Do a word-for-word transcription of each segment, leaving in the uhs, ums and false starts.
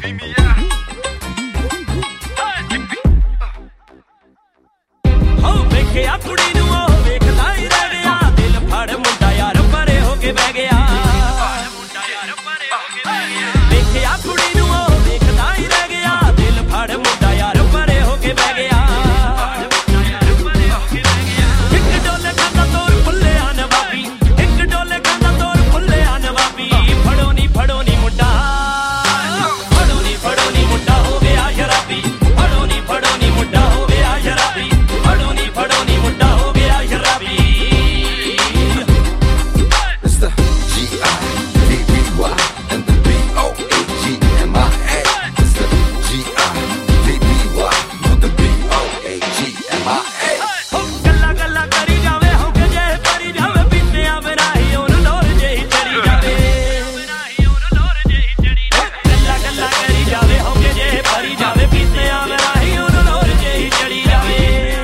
ਵੇਖਿਆ ਕੁੜੀ ਨੂੰ ਉਹ ਵੇਖਦਾ ਹੀ ਰਹਿ ਗਿਆ ਦਿਲ ਫੜ ਮੁੰਡਾ ਯਾਰ ਪਰੇ ਹੋ ਕੇ ਬਹਿ ਗਿਆ ਵੇਖਿਆ ਕੁੜੀ ਨੂੰ ਉਹ ਵੇਖਦਾ ਹੀ ਰਹਿ ਗਿਆ ਦਿਲ ਫੜ ਮੁੰਡਾ ਯਾਰ ਪਰੇ ਹੋ ਕੇ ਬਹਿ ਗਿਆ ਇੱਕ ਡੋਲੇ ਖਾਂਦਾ ਤੋਰ ਫੁੱਲਿਆ ਨਵਾਬੀ ਇੱਕ ਡੋਲੇ ਖਾਂਦਾ ਤੋਰ ਫੁੱਲਿਆ ਨਵਾਬੀ ਫੜੋ ਨੀ ਫੜੋ ਨੀ ਮੁੰਡਾ ਫੜੋ ਨੀ ਫੜੋ ਨੀ ਮੁੰਡਾ ਹੋ ਗਿਆ ਸ਼ਰਾਬੀ ਫੜੋ ਨੀ ਫੜੋ ਨੀ ਮੁੰਡਾ ਹੋ ਗਿਆ ਸ਼ਰਾਬੀ ਫੜੋ ਨੀ ਫੜੋ ਨੀ ਮੁੰਡਾ ਹੋ ਗਿਆ ਸ਼ਰਾਬੀ It's the G I D B Y and the B O A G M I A. It's the G I D B Y and the B O A G M I A. ਗੱਲਾਂ ਗੱਲਾਂ ਕਰੀ ਜਾਵੇ ਹੋ ਕੇ ਜੇ ਪਰੀ ਜਾਵੇ ਪੀਤਿਆਂ ਬਿਨਾਂ ਹੀ ਉਹਨੂੰ ਲੋਰ ਜਿਹੀ ਚੜੀ ਜਾਵੇ ਗੱਲਾਂ ਗੱਲਾਂ ਕਰੀ ਜਾਵੇ ਹੋ ਕੇ ਜੇ ਪਰੀ ਜਾਵੇ ਪੀਤਿਆਂ ਬਿਨਾਂ ਹੀ ਉਹਨੂੰ ਲੋਰ ਜਿਹੀ ਚੜੀ ਜਾਵੇ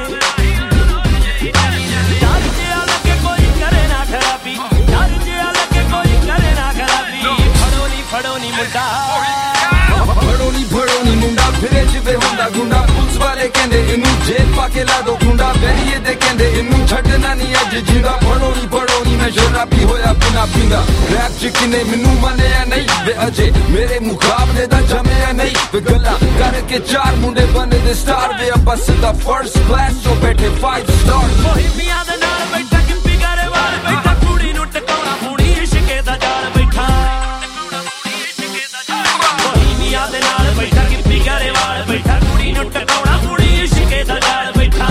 ਡਰ ਜਿਹਾ ਲੱਗੇ ਕੋਈ ਕਰੇ ਨਾ ਖਰਾਬੀ ਡਰ ਜਿਹਾ ਲੱਗੇ ਕੋਈ ਕਰੇ ਨਾ ਖਰਾਬੀ ਫੜੋ ਨੀ ਫੜੋ ਨੀ ਮੁੰਡਾ ਫੜੋ ਨੀ ਫੜੋ ਨੀ ਮੁੰਡਾ ਫਿਰੇ ਜਿਵੇਂ ਹੁੰਦਾ ਗੁੰਡਾ ਪੁਲਿਸ ਵਾਲੇ ਕਹਿੰਦੇ ਇਹਨੂੰ ਜੇਲ੍ਹ ਪਾ ਕੇ ਲਾ ਦੋ ਗੁੰਡਾ ਬੈਰੀਏ ਦੇ ਕਹਿੰਦੇ ਇਹਨੂੰ ਛੱਡਣਾ ਨਹੀਂ ਅੱਜ ਜਿੰਦਾ ਫੜੋ ਨੀ ਫੜੋ ਨੀ ਮੈਂ ਸ਼ਰਾਬੀ ਹੋਇਆ ਬਿਨਾ ਪੀਂਦਾ ਰੈਪ ਚ ਕਿਨੇ ਮੈਨੂੰ ਮੰਨਿਆ ਨਹੀਂ ਵੇ ਅਜੇ ਮੇਰੇ ਮੁਕਾਬਲੇ ਦਾ ਜਮਿਆ ਨਹੀਂ ਵੇ ਗੱਲਾਂ ਕਰਕੇ ਚਾਰ ਮੁੰਡੇ ਬਣੇ ਦੇ ਸਟਾਰ ਵੇ ਆਪਾਂ ਸਿੱਧਾ ਫਰਸਟ ਕਲਾਸ ਚੋਂ ਬੈਠੇ ਫਾਈਵ ਸਟਾਰ ਮੋਹਿਮੀਆਂ ਦੇ ਨਾਲ ਬੈਠਾ ਕਿੰਪੀ ਗਰੇਵਾਲ ਬੈਠਾ ਕੁੜੀ ਨੂੰ ਟਿਕਾਉਣਾ ਪੂਣੀ ਇਸ਼ਕੇ ਦਾ ਜਾਲ ਬੈਠਾ ਮੋਹਿਮੀਆਂ ਦੇ ਨਾਲ ਬੈਠਾ ਕਿੰਪੀ ਗਰੇਵਾਲ ਬੈਠਾ ਕੁੜੀ ਨੂੰ ਟਿਕਾਉਣਾ ਪੂਣੀ ਇਸ਼ਕੇ ਦਾ ਜਾਲ ਬੈਠਾ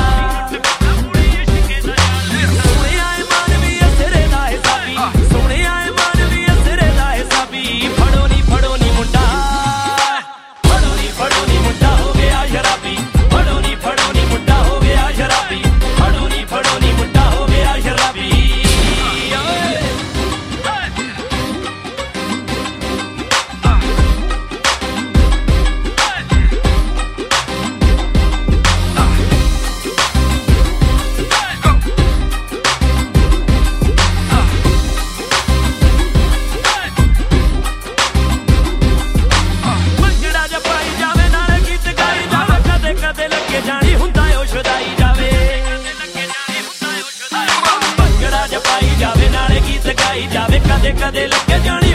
ਸੋਹਣਿਆ ਏ ਮਾਨਵੀ ਅਸਰੇ ਦਾ ਹਿਸਾਬੀ ਸੋਹਣਿਆ ਏ ਮਾਨਵੀ ਅਸਰੇ ਦਾ ਹਿਸਾਬੀ ਫੜੋ ਨੀ ਫੜੋ ਨੀ ਮੁੰਡਾ ਫੜੋ ਨੀ ਫੜੋ ਨੀ ਮੁੰਡਾ ਹੋ ਗਿਆ ਸ਼ਰਾਬੀ ਫੜੋ ਨੀ ਫੜੋ ਨੀ ਮੁੰਡਾ ਹੋ ਗਿਆ ਸ਼ਰਾਬੀ ਫੜੋ ਨੀ ਫੜੋ ਨੀ ਮੁੰਡਾ ਹੋ ਗਿਆ ਸ਼ਰਾਬੀ ਮੰਗੜਾ ਜਿਹਾ ਪਾਈ ਜਾਵੇ ਨਾਲੇ ਗੀਤ ਗਾਈ ਜਾਵੇ ਕਦੇ ਕਦੇ ਲੱਗੇ ਜਾਣੀ ਹੁੰਦਾ ਓ ਛੁਡਾਈ ਜਾਵੇ ਮੰਗੜਾ ਜਿਹਾ ਪਾਈ ਜਾਵੇ ਨਾਲੇ ਗੀਤ ਗਾਈ ਜਾਵੇ ਕਦੇ ਕਦੇ ਲੱਗੇ ਜਾਣੀ